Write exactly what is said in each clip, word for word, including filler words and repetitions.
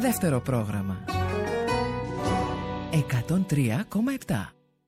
Δεύτερο πρόγραμμα εκατόν τρία κόμμα επτά.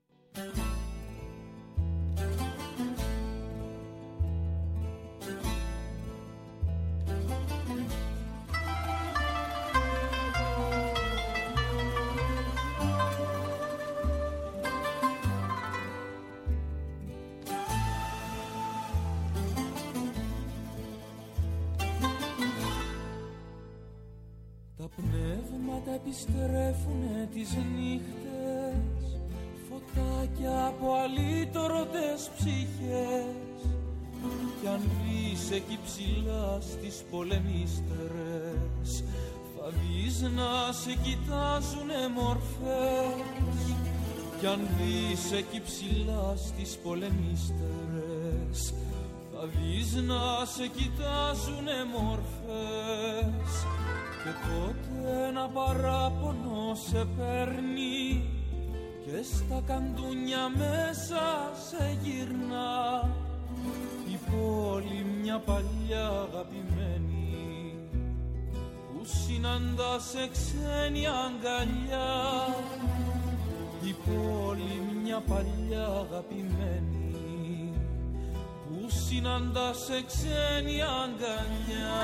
Επιστρέφουνε τις νύχτες, φωτάκια από αλήτωροτες ψυχές. Κι αν δεις εκεί ψηλά στις πολεμίστερες, θα δεις να σε κοιτάζουνε μορφές. Κι αν δεις εκεί ψηλά στις πολεμίστερες, θα δεις να σε κοιτάζουνε μορφές. Και τότε ένα παράπονο σε παίρνει και στα καντούνια μέσα σε γυρνά. Η πόλη μια παλιά αγαπημένη που συναντά σε ξένη αγκαλιά. Η πόλη μια παλιά αγαπημένη που συναντά σε ξένη αγκαλιά.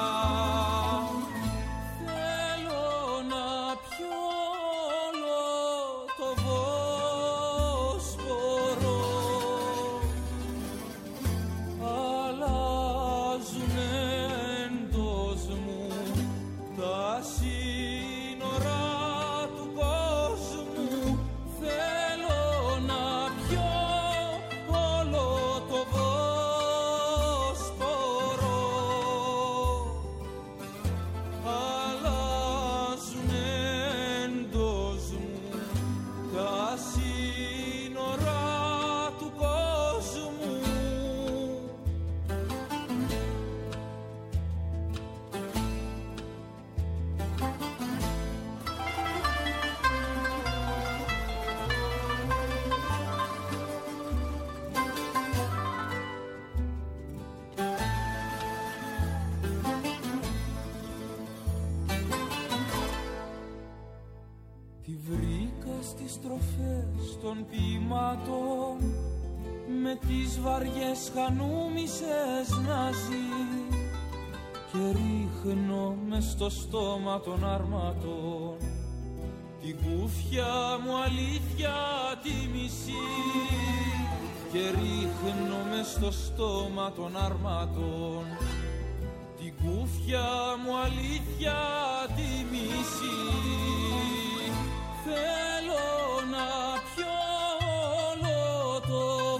Στροφές των ποιημάτων με τις βαριές χανούμισες να ζει. Και ρίχνω μες στο στόμα των αρμάτων την κούφια μου αλήθεια τη μισή. Και ρίχνω μες στο στόμα των αρμάτων την κούφια μου αλήθεια τη μισή. Θέλω να πιω όλο το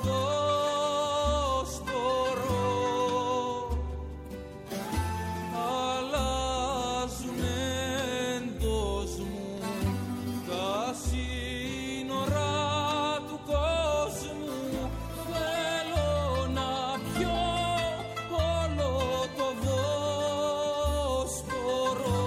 Βόσπορο. Αλλάζουν εντός μου τα σύνορα του κόσμου. Θέλω να πιω όλο το Βόσπορο.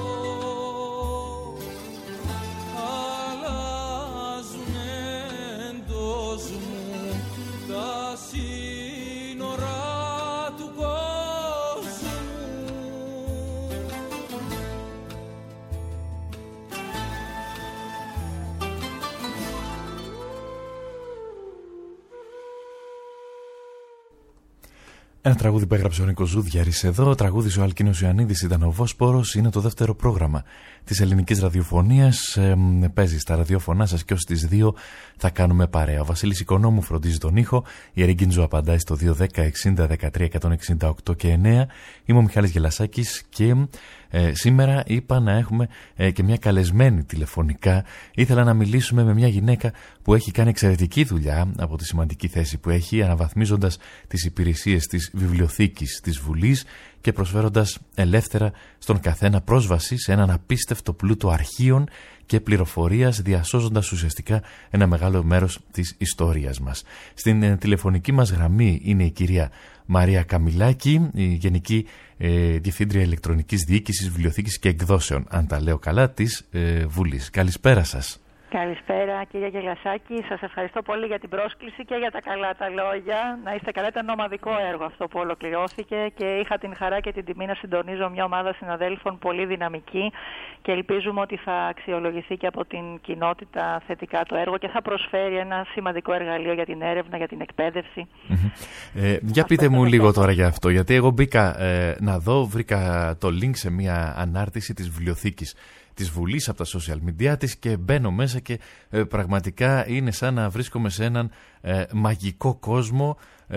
Ένα τραγούδι που έγραψε ο Νίκος Ζούδιαρης εδώ, τραγούδι ο Αλκίνος Ιωαννίδης ήταν ο Βόσπορος, είναι το δεύτερο πρόγραμμα της ελληνικής ραδιοφωνίας. Ε, παίζει στα ραδιόφωνά σας και ως τις δύο θα κάνουμε παρέα. Ο Βασίλης Οικονόμου φροντίζει τον ήχο, η Ερεγκίντζο απαντάει στο δύο δέκα εξήντα δεκατρία εκατόν εξήντα οκτώ και εννέα. Είμαι ο Μιχάλης Γελασάκης και ε, σήμερα είπα να έχουμε ε, και μια καλεσμένη τηλεφωνικά. Ήθελα να μιλήσουμε με μια γυναίκα που έχει κάνει εξαιρετική δουλειά από τη σημαντική θέση που έχει, αναβαθμίζοντας τις υπηρεσίες της βιβλιοθήκης της Βουλής και προσφέροντας ελεύθερα στον καθένα πρόσβαση σε έναν απίστευτο πλούτο αρχείων και πληροφορίας, διασώζοντας ουσιαστικά ένα μεγάλο μέρος της ιστορίας μας. Στην ε, τηλεφωνική μας γραμμή είναι η κυρία Μαρία Καμιλάκη, η Γενική ε, Διευθύντρια Ηλεκτρονικής Διοίκησης, Βιβλιοθήκης και Εκδόσεων, αν τα λέω καλά, της ε, Βουλής. Καλησπέρα σας. Καλησπέρα κύριε Γελασάκη, σας ευχαριστώ πολύ για την πρόσκληση και για τα καλά τα λόγια. Να είστε καλά, ήταν ομαδικό έργο αυτό που ολοκληρώθηκε και είχα την χαρά και την τιμή να συντονίζω μια ομάδα συναδέλφων πολύ δυναμική και ελπίζουμε ότι θα αξιολογηθεί και από την κοινότητα θετικά το έργο και θα προσφέρει ένα σημαντικό εργαλείο για την έρευνα, για την εκπαίδευση. Mm-hmm. Ε, για πείτε μου λίγο τώρα για αυτό, γιατί εγώ μπήκα ε, να δω, βρήκα το link σε μια ανάρτηση της βιβλιοθήκης της Βουλής από τα social media της και μπαίνω μέσα και ε, πραγματικά είναι σαν να βρίσκομαι σε έναν ε, μαγικό κόσμο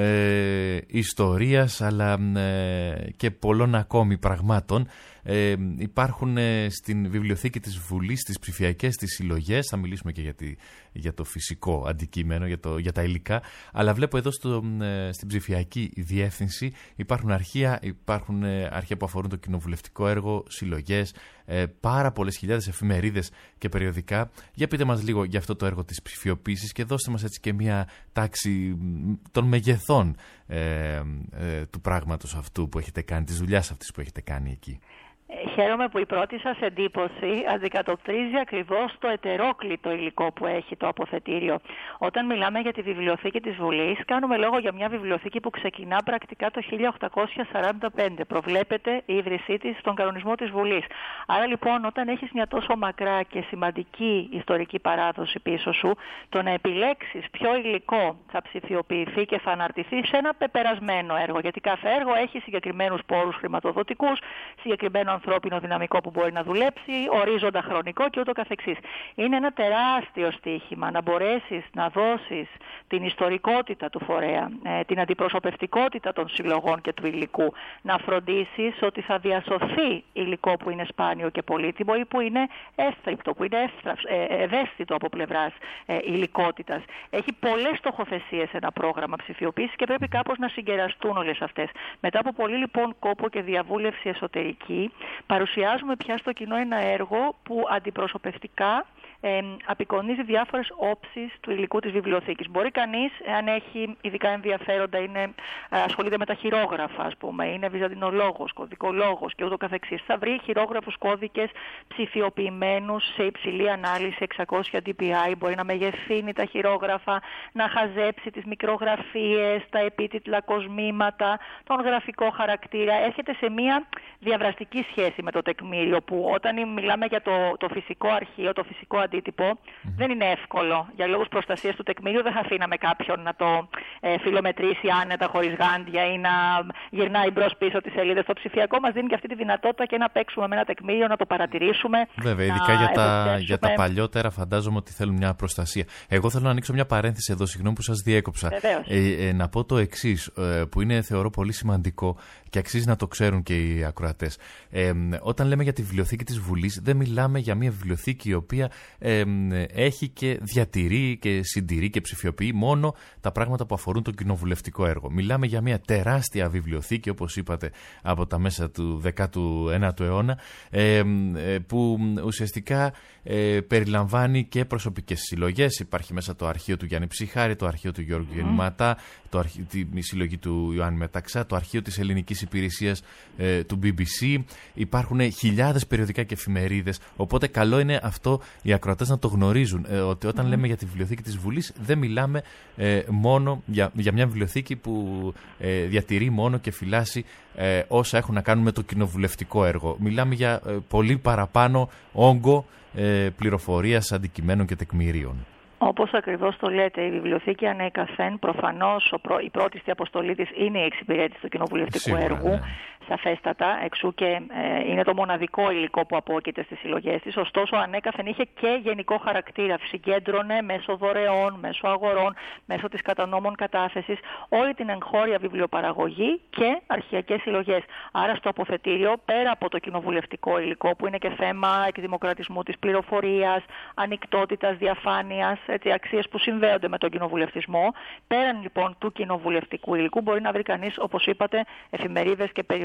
ε, ιστορίας αλλά ε, και πολλών ακόμη πραγμάτων. Ε, υπάρχουν ε, στην βιβλιοθήκη της Βουλής τις ψηφιακές τις συλλογές, θα μιλήσουμε και για, τη, για το φυσικό αντικείμενο, για, το, για τα υλικά, αλλά βλέπω εδώ στο, ε, στην ψηφιακή διεύθυνση υπάρχουν αρχεία, υπάρχουν ε, αρχεία που αφορούν το κοινοβουλευτικό έργο, συλλογές, ε, πάρα πολλές χιλιάδες εφημερίδες και περιοδικά. Για πείτε μας λίγο για αυτό το έργο της ψηφιοποίησης και δώστε μας έτσι και μια τάξη των μεγεθών ε, ε, του πράγματος αυτού που έχετε κάνει, της δουλειάς αυτής που έχετε κάνει εκεί. Χαίρομαι που η πρώτη σας εντύπωση αντικατοπτρίζει ακριβώς το ετερόκλητο υλικό που έχει το αποθετήριο. Όταν μιλάμε για τη βιβλιοθήκη της Βουλής, κάνουμε λόγο για μια βιβλιοθήκη που ξεκινά πρακτικά το χίλια οκτακόσια σαράντα πέντε. Προβλέπεται η ίδρυσή της στον κανονισμό της Βουλής. Άρα λοιπόν, όταν έχεις μια τόσο μακρά και σημαντική ιστορική παράδοση πίσω σου, το να επιλέξεις ποιο υλικό θα ψηφιοποιηθεί και θα αναρτηθεί σε ένα πεπερασμένο έργο. Γιατί κάθε έργο έχει συγκεκριμένους πόρους χρηματοδοτικούς, συγκεκριμένο ανθρώπινο δυναμικό που μπορεί να δουλέψει, ορίζοντα χρονικό και ούτω καθεξής. Είναι ένα τεράστιο στοίχημα να μπορέσεις να δώσεις την ιστορικότητα του φορέα, την αντιπροσωπευτικότητα των συλλογών και του υλικού, να φροντίσεις ότι θα διασωθεί υλικό που είναι σπάνιο και πολύτιμο ή που είναι εύθρυπτο, που είναι ευαίσθητο από πλευράς υλικότητας. Έχει πολλές στοχοθεσίες ένα πρόγραμμα ψηφιοποίησης και πρέπει κάπως να συγκεραστούν όλες αυτές. Μετά από πολύ λοιπόν κόπο και διαβούλευση εσωτερική, παρουσιάζουμε πια στο κοινό ένα έργο που αντιπροσωπευτικά ε, απεικονίζει διάφορες όψεις του υλικού της βιβλιοθήκης. Μπορεί κανείς, αν έχει ειδικά ενδιαφέροντα, είναι, ασχολείται με τα χειρόγραφα, ας πούμε, είναι βυζαντινολόγος, κωδικολόγος και ούτω καθεξής, θα βρει χειρόγραφους κώδικες ψηφιοποιημένους σε υψηλή ανάλυση εξακόσια ντι πι άι, μπορεί να μεγεθύνει τα χειρόγραφα, να χαζέψει τις μικρογραφίες, τα επίτιτλα κοσμήματα, τον γραφικό χαρακτήρα. Έρχεται σε μια διαβραστική σχέση με το τεκμήριο που όταν μιλάμε για το, το φυσικό αρχείο, το φυσικό αντίτυπο, mm-hmm. δεν είναι εύκολο. Για λόγους προστασίας του τεκμήριου δεν θα αφήναμε κάποιον να το ε, φιλομετρήσει άνετα χωρίς γάντια ή να γυρνάει μπρος πίσω τις σελίδες. Το ψηφιακό μας δίνει και αυτή τη δυνατότητα και να παίξουμε με ένα τεκμήριο, να το παρατηρήσουμε. Βέβαια, ειδικά για τα, για τα παλιότερα φαντάζομαι ότι θέλουν μια προστασία. Εγώ θέλω να ανοίξω μια παρένθεση εδώ, συγγνώμη που σας διέκοψα. Ε, ε, να πω το εξής, ε, που είναι θεωρώ πολύ σημαντικό και αξίζει να το ξέρουν και οι ακροατές. Ε, όταν λέμε για τη βιβλιοθήκη της Βουλής, δεν μιλάμε για μια βιβλιοθήκη η οποία ε, έχει και διατηρεί και συντηρεί και ψηφιοποιεί μόνο τα πράγματα που αφορούν το κοινοβουλευτικό έργο. Μιλάμε για μια τεράστια βιβλιοθήκη, όπως είπατε, από τα μέσα του δέκατου ένατου αιώνα, ε, που ουσιαστικά ε, περιλαμβάνει και προσωπικές συλλογές. Υπάρχει μέσα το αρχείο του Γιάννη Ψυχάρη, το αρχείο του Γιώργου mm. Γεννηματά, το αρχείο, τη συλλογή του Ιωάννη Μεταξά, το αρχείο της Ελληνικής Υπηρεσίας ε, του μπι μπι σι. Υπάρχουν χιλιάδες περιοδικά και εφημερίδες, οπότε καλό είναι αυτό οι ακροατές να το γνωρίζουν, ε, ότι όταν mm. λέμε για τη βιβλιοθήκη της Βουλής δεν μιλάμε ε, μόνο για, για μια βιβλιοθήκη που ε, διατηρεί μόνο και φυλάσσει ε, όσα έχουν να κάνουν με το κοινοβουλευτικό έργο. Μιλάμε για ε, πολύ παραπάνω όγκο ε, πληροφορίας, αντικειμένων και τεκμηρίων. Όπως ακριβώς το λέτε, η βιβλιοθήκη ανέκαθεν, προφανώς η πρώτη στη αποστολή της είναι η εξυπηρέτηση του κοινοβουλευτικού Σίγουρα, έργου, ναι. Σαφέστατα, εξού και ε, είναι το μοναδικό υλικό που απόκειται στις συλλογές της. Ωστόσο, ανέκαθεν είχε και γενικό χαρακτήρα. Συγκέντρωνε μέσω δωρεών, μέσω αγορών, μέσω της κατανόμων κατάθεσης όλη την εγχώρια βιβλιοπαραγωγή και αρχειακές συλλογές. Άρα, στο αποθετήριο, πέρα από το κοινοβουλευτικό υλικό, που είναι και θέμα εκδημοκρατισμού της πληροφορίας, ανοιχτότητας, διαφάνειας, έτσι, αξίες που συνδέονται με τον κοινοβουλευτισμό, πέραν λοιπόν του κοινοβουλευτικού υλικού, μπορεί να βρει κανείς, όπως είπατε, εφημερίδες και περιοδικά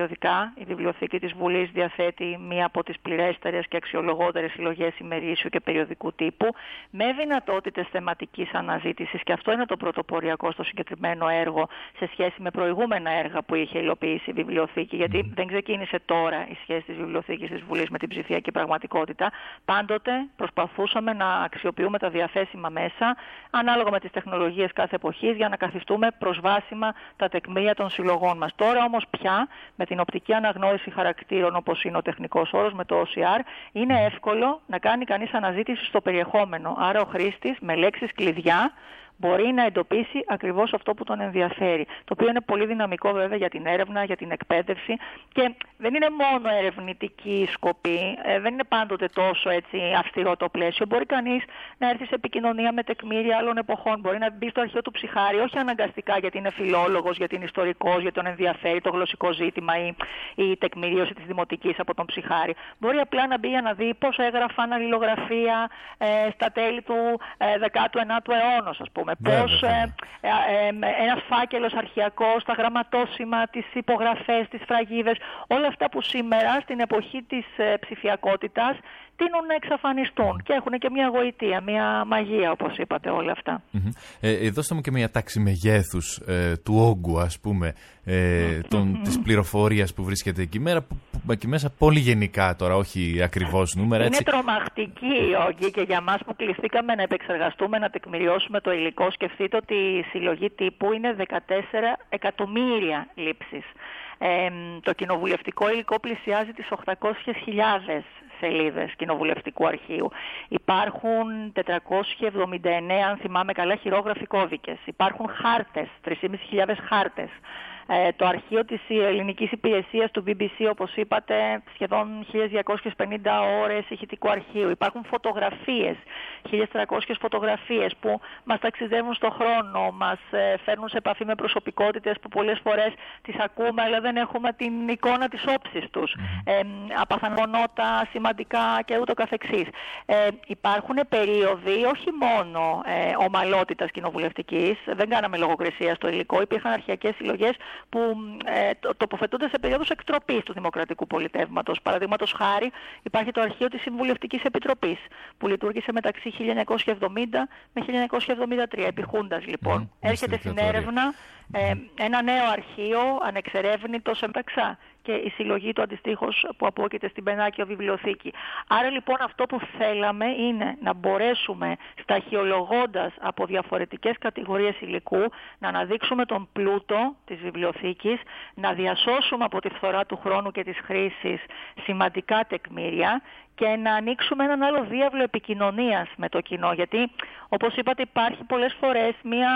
περιοδικά. Η Βιβλιοθήκη της Βουλής διαθέτει μία από τις πληρέστερες και αξιολογότερες συλλογές ημερήσιου και περιοδικού τύπου, με δυνατότητες θεματικής αναζήτησης, και αυτό είναι το πρωτοποριακό στο συγκεκριμένο έργο σε σχέση με προηγούμενα έργα που είχε υλοποιήσει η Βιβλιοθήκη, γιατί mm. δεν ξεκίνησε τώρα η σχέση της Βιβλιοθήκης της Βουλής με την ψηφιακή πραγματικότητα. Πάντοτε προσπαθούσαμε να αξιοποιούμε τα διαθέσιμα μέσα, ανάλογα με τις τεχνολογίες κάθε εποχής, για να καθιστούμε προσβάσιμα τα τεκμήρια των συλλογών μας. Τώρα όμως πια, με την οπτική αναγνώριση χαρακτήρων, όπως είναι ο τεχνικός όρος, με το ο σι αρ, είναι εύκολο να κάνει κανείς αναζήτηση στο περιεχόμενο. Άρα ο χρήστης με λέξεις κλειδιά μπορεί να εντοπίσει ακριβώς αυτό που τον ενδιαφέρει. Το οποίο είναι πολύ δυναμικό βέβαια για την έρευνα, για την εκπαίδευση, και δεν είναι μόνο ερευνητική σκοπή, ε, δεν είναι πάντοτε τόσο έτσι αυστηρό το πλαίσιο. Μπορεί κανείς να έρθει σε επικοινωνία με τεκμήρια άλλων εποχών, μπορεί να μπει στο αρχείο του ψυχάρη, όχι αναγκαστικά γιατί είναι φιλόλογος, γιατί είναι ιστορικός, γιατί τον ενδιαφέρει το γλωσσικό ζήτημα ή η τεκμηρίωση της δημοτικής από τον ψυχάρη. Μπορεί απλά να μπει για να δει πώς έγραφαν αλληλογραφία ε, στα τέλη του ε, δέκατου ενάτου αιώνα, ας πούμε. Πώς ε, ε, ε, ένας φάκελος αρχαιακός, τα γραμματόσημα, τις υπογραφές, τις φραγίδες, όλα αυτά που σήμερα στην εποχή της ε, ψηφιακότητας τείνουν να εξαφανιστούν και έχουν και μια γοητεία, μια μαγεία, όπως είπατε, όλα αυτά. Mm-hmm. Ε, δώστε μου και μια τάξη μεγέθους ε, του όγκου, ας πούμε, ε, των, mm-hmm. της πληροφορίας που βρίσκεται εκεί, μέρα, που, που, εκεί μέσα, πολύ γενικά τώρα, όχι ακριβώς νούμερα. Είναι έτσι. τρομακτική η όγκη, και για μας που κληθήκαμε να επεξεργαστούμε, να τεκμηριώσουμε το υλικό, σκεφτείτε ότι η συλλογή τύπου είναι δεκατέσσερα εκατομμύρια λήψεις. Ε, το κοινοβουλευτικό υλικό πλησιάζει τις οκτακόσιες χιλιάδες σελίδες κοινοβουλευτικού αρχείου. Υπάρχουν τετρακόσιοι εβδομήντα εννέα, αν θυμάμαι καλά, χειρόγραφοι κώδικες. Υπάρχουν χάρτες, τρεις χιλιάδες πεντακόσιοι χάρτες. Ε, το αρχείο της ελληνικής υπηρεσίας του μπι μπι σι, όπως είπατε, σχεδόν χίλιες διακόσιες πενήντα ώρες ηχητικού αρχείου. Υπάρχουν φωτογραφίες, χίλιες τριακόσιες φωτογραφίες που μας ταξιδεύουν στον χρόνο, μας ε, φέρνουν σε επαφή με προσωπικότητες που πολλές φορές τις ακούμε, αλλά δεν έχουμε την εικόνα της όψης τους. Ε, απαθανόνωτα, σημαντικά και ούτω καθεξής. Ε, υπάρχουν περίοδοι όχι μόνο ε, ομαλότητας κοινοβουλευτικής, δεν κάναμε λογοκρισία στο υλικό, υπήρχαν αρχαιακές συλλογές που ε, το, τοποθετούνται σε περίοδους εκτροπής του δημοκρατικού πολιτεύματος. Παραδείγματος χάρη, υπάρχει το αρχείο της Συμβουλευτικής Επιτροπής, που λειτουργήσε μεταξύ χίλια εννιακόσια εβδομήντα με χίλια εννιακόσια εβδομήντα τρία, επί Χούντας λοιπόν. Mm, Έρχεται στην έρευνα ε, ένα νέο αρχείο, ανεξερεύνητο σε μεταξά, και η συλλογή του αντιστοίχως που απόκειται στην Πενάκιο Βιβλιοθήκη. Άρα λοιπόν αυτό που θέλαμε είναι να μπορέσουμε, σταχυολογώντας από διαφορετικές κατηγορίες υλικού, να αναδείξουμε τον πλούτο της βιβλιοθήκης, να διασώσουμε από τη φθορά του χρόνου και της χρήσης σημαντικά τεκμήρια και να ανοίξουμε έναν άλλο διάβλο επικοινωνίας με το κοινό. Γιατί, όπως είπατε, υπάρχει πολλές φορές μια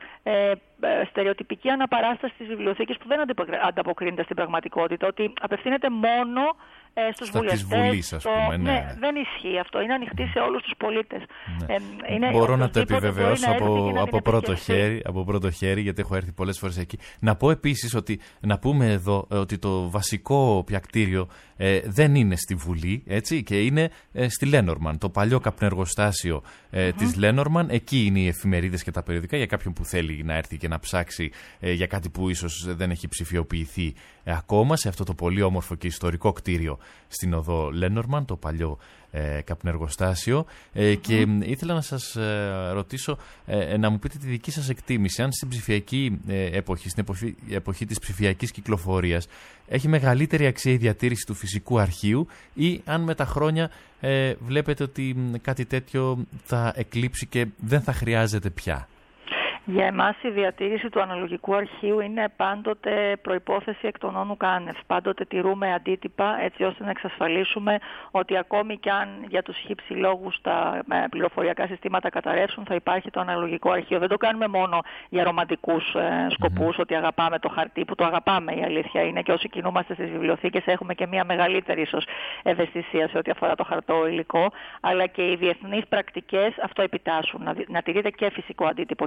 ε, στερεοτυπική αναπαράσταση της βιβλιοθήκης που δεν ανταποκρίνεται στην πραγματικότητα, ότι απευθύνεται μόνο ε, στους βουλευτές. Βουλής, ας πούμε, ναι. ναι, δεν ισχύει αυτό. Είναι ανοιχτή σε όλους τους πολίτες. Ναι. Ε, είναι, Μπορώ να το επιβεβαιώσω από, από, πρώτο χέρι, από πρώτο χέρι, γιατί έχω έρθει πολλές φορές εκεί. Να πω επίσης ότι, να πούμε εδώ ότι το βασικό πιακτήριο ε, δεν είναι στη Βουλή, έτσι, και είναι ε, στη Lenormand. Το παλιό καπνεργοστάσιο ε, mm-hmm. της Lenormand, εκεί είναι οι εφημερίδες και τα περιοδικά, για κάποιον που θέλει να έρθει και να ψάξει ε, για κάτι που ίσως δεν έχει ψηφιοποιηθεί ε, ακόμα, σε αυτό το πολύ όμορφο και ιστορικό κτίριο στην οδό Lenormand, το παλιό ε, καπνεργοστάσιο. Ε, mm-hmm. Και ε, ήθελα να σας ε, ρωτήσω ε, να μου πείτε τη δική σας εκτίμηση, αν στην ψηφιακή ε, εποχή, στην εποχή, εποχή της ψηφιακής κυκλοφορίας, έχει μεγαλύτερη αξία η διατήρηση του φυσικού αρχείου, ή αν με τα χρόνια ε, βλέπετε ότι κάτι τέτοιο θα εκλείψει και δεν θα χρειάζεται πια. Για εμάς η διατήρηση του αναλογικού αρχείου είναι πάντοτε προϋπόθεση εκ των όνου κάνευ. Πάντοτε τηρούμε αντίτυπα, έτσι ώστε να εξασφαλίσουμε ότι ακόμη κι αν για τους χύψη λόγους τα πληροφοριακά συστήματα καταρρεύσουν, θα υπάρχει το αναλογικό αρχείο. Δεν το κάνουμε μόνο για ρομαντικούς ε, σκοπούς, mm-hmm. ότι αγαπάμε το χαρτί, που το αγαπάμε, η αλήθεια είναι, και όσοι κινούμαστε στις βιβλιοθήκες έχουμε και μια μεγαλύτερη ίσως ευαισθησία σε ό,τι αφορά το χαρτό υλικό, αλλά και οι διεθνείς πρακτικές αυτό επιτάσσουν, να, να τηρείται και φυσικό αντίτυπο. Και από εκεί και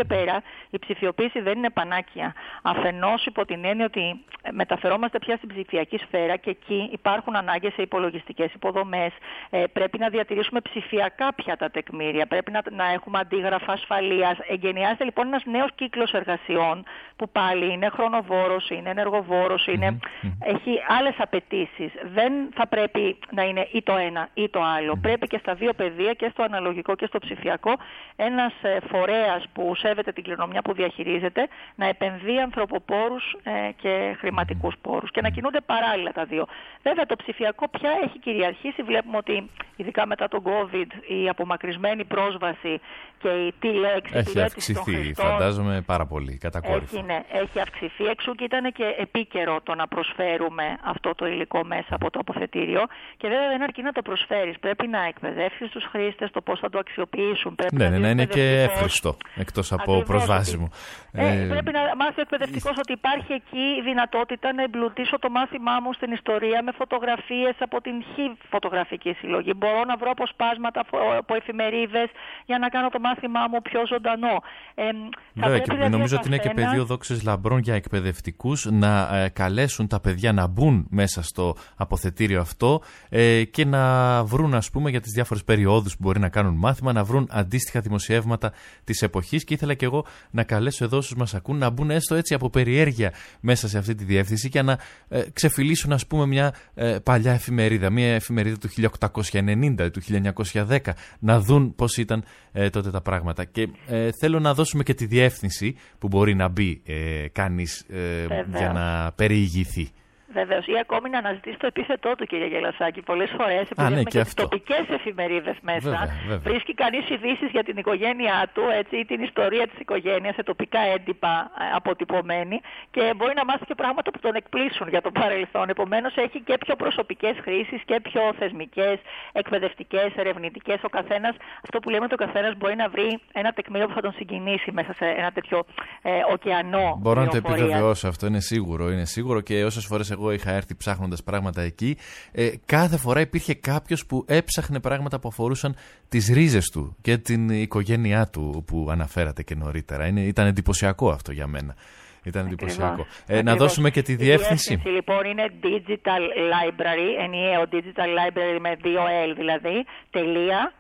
πέρα η ψηφιοποίηση δεν είναι πανάκια. Αφενός υπό την έννοια ότι μεταφερόμαστε πια στην ψηφιακή σφαίρα και εκεί υπάρχουν ανάγκες σε υπολογιστικές υποδομές. Ε, πρέπει να διατηρήσουμε ψηφιακά πια τα τεκμήρια, πρέπει να, να έχουμε αντίγραφα ασφαλείας. Εγκαινιάζεται λοιπόν ένας νέος κύκλος εργασιών που πάλι είναι χρονοβόρος, είναι ενεργοβόρος, είναι, mm-hmm. έχει άλλες απαιτήσεις. Δεν θα πρέπει να είναι ή το ένα ή το άλλο. Mm-hmm. Πρέπει και στα δύο πεδία, και στο αναλογικό και στο ψηφιακό, ένας ε, φορέας που σέβεται την κληρονομιά που διαχειρίζεται να επενδύει ανθρωποπόρους ε, και χρηματικούς πόρους και να κινούνται παράλληλα τα δύο. Βέβαια το ψηφιακό πια έχει κυριαρχήσει. Βλέπουμε ότι ειδικά μετά τον COVID η απομακρυσμένη πρόσβαση και η τηλεεξυπηρέτηση έχει αυξηθεί, φαντάζομαι, πάρα πολύ, κατακόρυφα. Έχει, ναι, έχει αυξηθεί εξού και ήταν και επίκαιρο το να προσφέρουμε αυτό το υλικό μέσα από το αποθετήριο. Και βέβαια δεν αρκεί να το προσφέρεις. Πρέπει να εκπαιδεύσεις τους χρήστες το πώς θα το αξιοποιήσουν. Πρέπει ναι, να, να είναι και εύχριστο, εκτός από ακριβώς, προσβάσιμο. Ε, ε, πρέπει να μάθει ο εκπαιδευτικός ε, ότι υπάρχει εκεί η δυνατότητα να εμπλουτίσω το μάθημά μου στην ιστορία με φωτογραφίες από την χ φωτογραφική συλλογή. Μπορώ να βρω αποσπάσματα από εφημερίδες για να κάνω το μάθημά μου πιο ζωντανό. Ε, Βέβαια, και δηλαδή νομίζω ότι είναι και πεδίο δόξης λαμπρών για εκπαιδευτικούς να ε, καλέσουν τα παιδιά να μπουν μέσα στο αποθετήριο αυτό ε, και να βρουν, ας πούμε, για τις διάφορες περιόδους που μπορεί να κάνουν μάθημα, να βρουν αντίστοιχα δημοσιεύματα της εποχής. Και ήθελα και εγώ να καλέσω εδώ όσους μας ακούν να μπουν έστω έτσι από περιέργεια μέσα σε αυτή τη διεύθυνση και να ε, ξεφυλίσουν, ας πούμε, μια ε, παλιά εφημερίδα, μια εφημερίδα του χίλια οκτακόσια ενενήντα, του χίλια εννιακόσια δέκα, να δουν πώς ήταν ε, τότε τα πράγματα. Και ε, θέλω να δώσουμε και τη διεύθυνση που μπορεί να μπει ε, κανείς ε, για να περιηγηθεί. Βεβαίως, ή ακόμη να αναζητήσει το επίθετό του, κύριε Γελασάκη. Πολλές φορές, επειδή ναι, έχουμε και τις τοπικές εφημερίδες μέσα, βέβαια, βέβαια. βρίσκει κανείς ειδήσεις για την οικογένειά του, έτσι, ή την ιστορία της οικογένειας σε τοπικά έντυπα αποτυπωμένη, και μπορεί να μάθει και πράγματα που τον εκπλήσουν για το παρελθόν. Επομένως, έχει και πιο προσωπικές χρήσεις και πιο θεσμικές, εκπαιδευτικές, ερευνητικές. Ο καθένας, αυτό που λέμε, το καθένας μπορεί να βρει ένα τεκμήριο που θα τον συγκινήσει μέσα σε ένα τέτοιο ε, ωκεανό. Μπορώ να το επιβεβαιώσω αυτό, είναι σίγουρο, είναι σίγουρο, και όσες φορές εγώ είχα έρθει ψάχνοντας πράγματα εκεί, ε, κάθε φορά υπήρχε κάποιος που έψαχνε πράγματα που αφορούσαν τις ρίζες του και την οικογένειά του που αναφέρατε και νωρίτερα. Είναι, ήταν εντυπωσιακό αυτό για μένα. Ήταν εντυπωσιακό. Ε, να δώσουμε και τη διεύθυνση. Η διεύθυνση λοιπόν είναι Digital Library, ενιαίο Digital Library με δύο L δηλαδή, τελεία,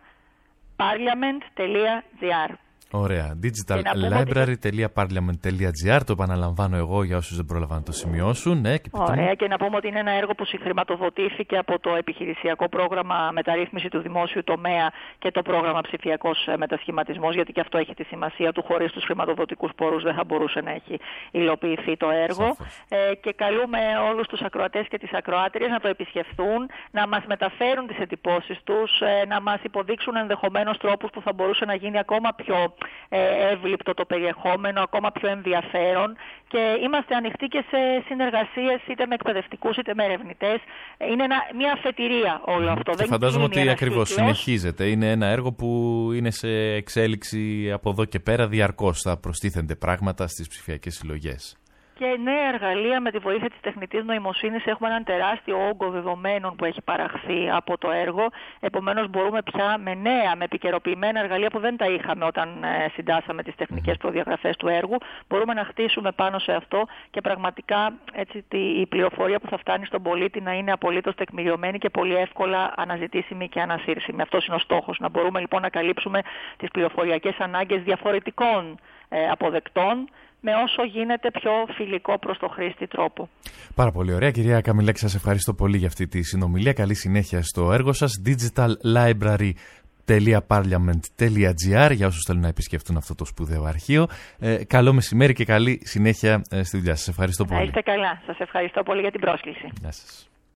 parliament.gr. Ωραία. digital library dot parliament dot gr. Το επαναλαμβάνω εγώ για όσους δεν πρόλαβαν να το σημειώσουν. Ναι, και ωραία. Και να πούμε ότι είναι ένα έργο που συγχρηματοδοτήθηκε από το επιχειρησιακό πρόγραμμα μεταρρύθμιση του δημόσιου τομέα και το πρόγραμμα ψηφιακός μετασχηματισμός, γιατί και αυτό έχει τη σημασία του. Χωρίς τους χρηματοδοτικούς πόρους δεν θα μπορούσε να έχει υλοποιηθεί το έργο. Ε, και καλούμε όλους τους ακροατές και τις ακροάτριες να το επισκεφθούν, να μας μεταφέρουν τις εντυπώσεις τους, ε, να μας υποδείξουν ενδεχομένως τρόπους που θα μπορούσε να γίνει ακόμα πιο εύληπτο το περιεχόμενο, ακόμα πιο ενδιαφέρον, και είμαστε ανοιχτοί και σε συνεργασίες είτε με εκπαιδευτικούς είτε με ερευνητές. Είναι ένα, μια αφετηρία όλο αυτό. Και φαντάζομαι ότι ακριβώς συνεχίζεται. Είναι ένα έργο που είναι σε εξέλιξη από εδώ και πέρα διαρκώς. Θα προστίθενται πράγματα στις ψηφιακές συλλογές. Και νέα εργαλεία με τη βοήθεια της τεχνητής νοημοσύνης. Έχουμε έναν τεράστιο όγκο δεδομένων που έχει παραχθεί από το έργο. Επομένως μπορούμε πια με νέα, με επικαιροποιημένα εργαλεία που δεν τα είχαμε όταν ε, συντάσαμε τις τεχνικές προδιαγραφές του έργου. Μπορούμε να χτίσουμε πάνω σε αυτό και πραγματικά έτσι, η πληροφορία που θα φτάνει στον πολίτη να είναι απολύτως τεκμηριωμένη και πολύ εύκολα αναζητήσιμη και ανασύρσιμη. Αυτός είναι ο στόχος. Να μπορούμε λοιπόν να καλύψουμε τις πληροφοριακές ανάγκες διαφορετικών ε, αποδεκτών, με όσο γίνεται πιο φιλικό προς το χρήστη τρόπο. Πάρα πολύ ωραία. Κυρία Καμιλέκη, σας ευχαριστώ πολύ για αυτή τη συνομιλία. Καλή συνέχεια στο έργο σας. digital library dot parliament dot gr για όσους θέλουν να επισκεφτούν αυτό το σπουδαίο αρχείο. Ε, καλό μεσημέρι και καλή συνέχεια ε, στη δουλειά σας. Ευχαριστώ πολύ. Να είστε καλά. Σας ευχαριστώ πολύ για την πρόσκληση. Γεια σας.